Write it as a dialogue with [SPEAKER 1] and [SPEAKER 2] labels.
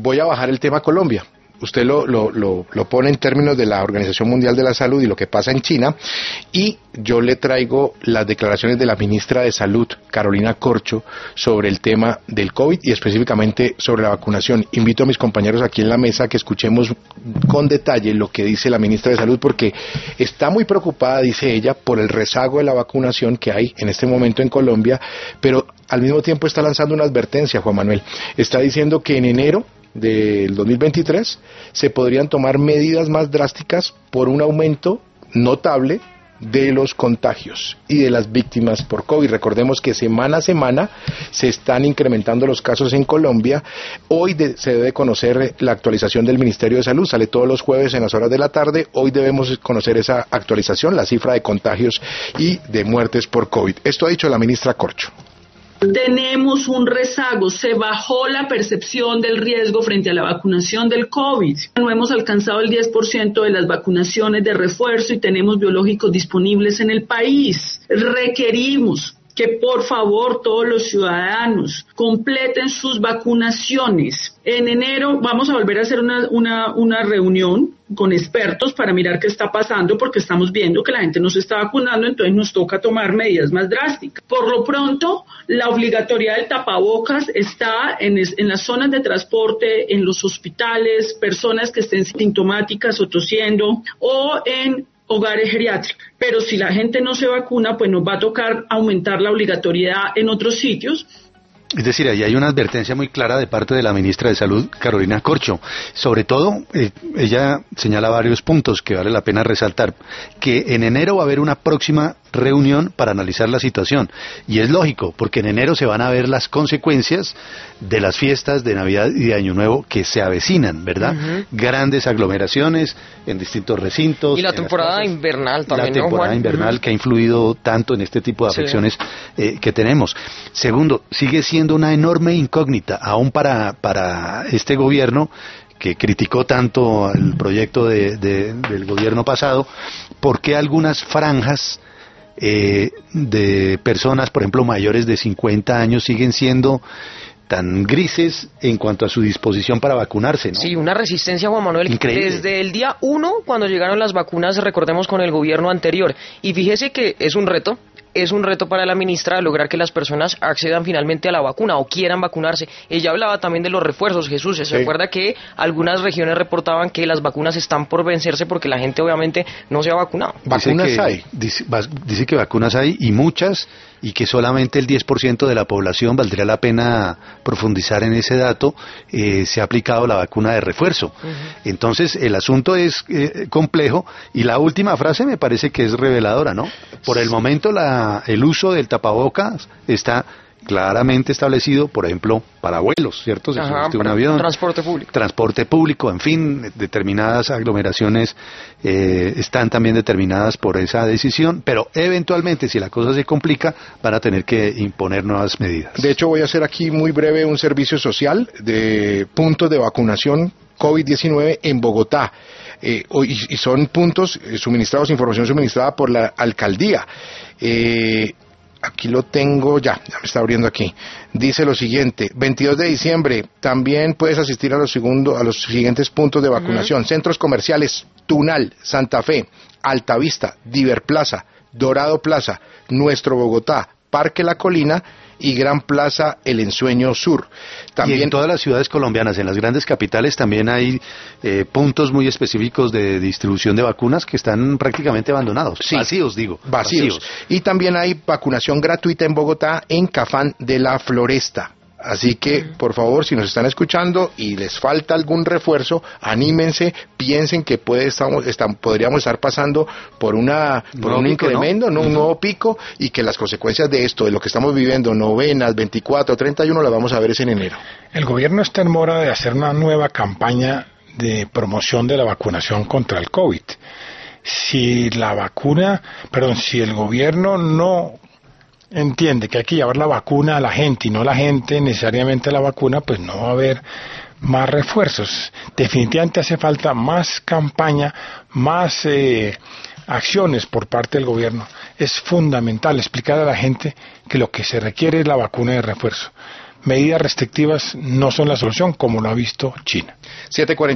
[SPEAKER 1] voy a bajar el tema Colombia. Usted lo pone en términos de la Organización Mundial de la Salud y lo que pasa en China, y yo le traigo las declaraciones de la ministra de Salud, Carolina Corcho, sobre el tema del COVID y específicamente sobre la vacunación. Invito a mis compañeros aquí en la mesa que escuchemos con detalle lo que dice la ministra de Salud, porque está muy preocupada, dice ella, por el rezago de la vacunación que hay en este momento en Colombia, pero al mismo tiempo está lanzando una advertencia, Juan Manuel. Está diciendo que en enero del 2023 se podrían tomar medidas más drásticas por un aumento notable de los contagios y de las víctimas por COVID. Recordemos que semana a semana se están incrementando los casos en Colombia. Hoy se debe conocer la actualización del Ministerio de Salud, sale todos los jueves en las horas de la tarde. Hoy debemos conocer esa actualización, la cifra de contagios y de muertes por COVID. Esto ha dicho la ministra Corcho.
[SPEAKER 2] Tenemos un rezago, se bajó la percepción del riesgo frente a la vacunación del COVID. No hemos alcanzado el 10% de las vacunaciones de refuerzo y tenemos biológicos disponibles en el país. Requerimos que por favor todos los ciudadanos completen sus vacunaciones. En enero vamos a volver a hacer una reunión con expertos para mirar qué está pasando, porque estamos viendo que la gente no se está vacunando, entonces nos toca tomar medidas más drásticas. Por lo pronto, la obligatoriedad del tapabocas está en las zonas de transporte, en los hospitales, personas que estén sintomáticas o tosiendo, o en hogares geriátricos. Pero si la gente no se vacuna, pues nos va a tocar aumentar la obligatoriedad en otros sitios.
[SPEAKER 3] Es decir, ahí hay una advertencia muy clara de parte de la ministra de Salud, Carolina Corcho. Sobre todo, ella señala varios puntos que vale la pena resaltar. Que en enero va a haber una próxima reunión para analizar la situación. Y es lógico, porque en enero se van a ver las consecuencias de las fiestas de Navidad y de Año Nuevo que se avecinan, ¿verdad? Grandes aglomeraciones en distintos recintos.
[SPEAKER 4] Y la temporada invernal también,
[SPEAKER 3] ¿no, Juan? La temporada invernal que ha influido tanto en este tipo de afecciones que tenemos. Segundo, sigue siendo una enorme incógnita, aún para este gobierno, que criticó tanto el proyecto del gobierno pasado, por qué algunas franjas de personas, por ejemplo, mayores de 50 años, siguen siendo tan grises en cuanto a su disposición para vacunarse, ¿no?
[SPEAKER 4] Sí, una resistencia, Juan Manuel,
[SPEAKER 3] increíble.
[SPEAKER 4] Desde el día 1, cuando llegaron las vacunas, recordemos, con el gobierno anterior. Y fíjese que es un reto para la ministra lograr que las personas accedan finalmente a la vacuna o quieran vacunarse. Ella hablaba también de los refuerzos, Jesús. ¿Se recuerda que algunas regiones reportaban que las vacunas están por vencerse porque la gente obviamente no se ha vacunado?
[SPEAKER 3] Vacunas hay. Dice que vacunas hay y muchas, y que solamente el 10% de la población, valdría la pena profundizar en ese dato, se ha aplicado la vacuna de refuerzo. Entonces el asunto es complejo, y la última frase me parece que es reveladora, ¿no? Por el momento el uso del tapabocas está claramente establecido, por ejemplo, para vuelos, ¿cierto? Se sube un avión, transporte público, en fin, determinadas aglomeraciones están también determinadas por esa decisión, pero eventualmente, si la cosa se complica, van a tener que imponer nuevas medidas.
[SPEAKER 1] De hecho, voy a hacer aquí muy breve un servicio social de puntos de vacunación COVID-19 en Bogotá. Y son puntos suministrados, información suministrada por la alcaldía. Aquí lo tengo, ya me está abriendo aquí. Dice lo siguiente: 22 de diciembre, también puedes asistir a los siguientes puntos de vacunación. Centros comerciales: Tunal, Santa Fe, Altavista, Diverplaza, Dorado Plaza, Nuestro Bogotá, Parque La Colina y Gran Plaza El Ensueño Sur. También,
[SPEAKER 3] y en todas las ciudades colombianas, en las grandes capitales, también hay puntos muy específicos de distribución de vacunas que están prácticamente abandonados. Sí, vacíos.
[SPEAKER 1] Y también hay vacunación gratuita en Bogotá, en Cafán de la Floresta. Así que, por favor, si nos están escuchando y les falta algún refuerzo, anímense, piensen que podríamos estar pasando por un incremento, ¿no? Un nuevo pico, y que las consecuencias de esto, de lo que estamos viviendo, novenas, 24, 31, las vamos a ver en enero.
[SPEAKER 5] El gobierno está en mora de hacer una nueva campaña de promoción de la vacunación contra el COVID. Si el gobierno no entiende que hay que llevar la vacuna a la gente y no la gente necesariamente la vacuna, pues no va a haber más refuerzos. Definitivamente hace falta más campaña, más acciones por parte del gobierno. Es fundamental explicar a la gente que lo que se requiere es la vacuna de refuerzo. medidas restrictivas no son la solución, como lo ha visto China.
[SPEAKER 1] 7:40